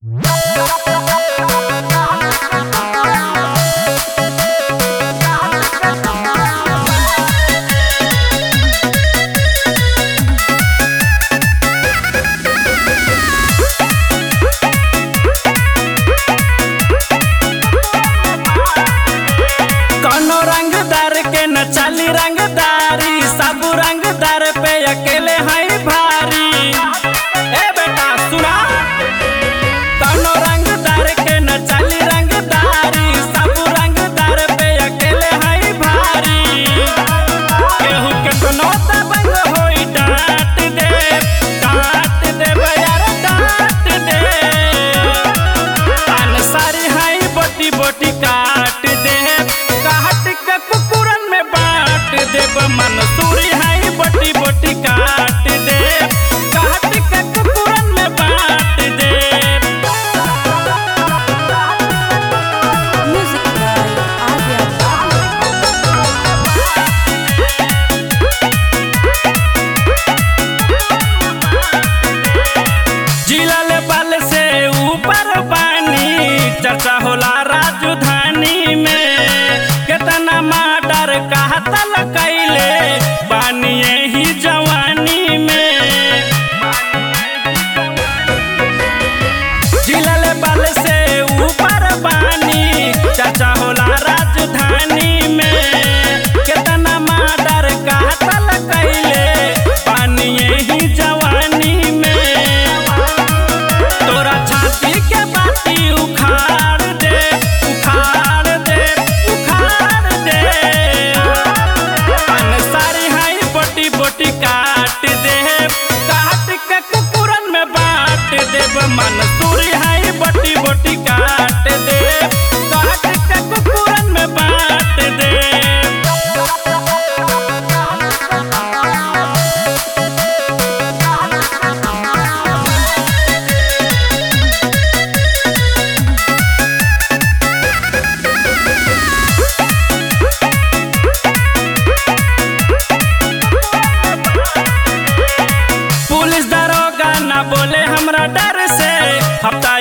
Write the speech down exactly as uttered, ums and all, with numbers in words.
कौनो रंगदार के न चली रंगदारी, सब रंगदार पे अकेले हैं भारी। ए बेटा सुना, कौनो रंगदार के न चली रंगदारी, सब रंगदार पे अकेले हैं भारी। केहू के कोनो दबंग होई डांट दे, डांट दे यार डांट दे। कान सारी हैं बोटी बोटी काट दे, काट के कुकुरन में बांट देब। मंसूरी है बोटी बोटी काट दे, काट के कुकुरन में बांट दे। Music by Arya जिला ले बाल से ऊपर बानी, चर्चा होला राजधानी में। कितना मर्डर कहतल कैले बानी यही जवानी में। जिला ले बाल से ऊपर बानी, चर्चा होला राजधानी में। कितना मर्डर कहतल कैले बानी यही जवानी में। तोरा छाती के बाती उखाड़ दे, उखाड़ दे, उखाड़ दे। अनसारी है बोटी बोटी काट दे, काट के कुकुरन में बांट देब। मंसूरी है बोटी बोटी काट दे, काट के कुकुरन में बांट दे। पुलिस दरोगा ना बोले हमरा डर से, हफ्ता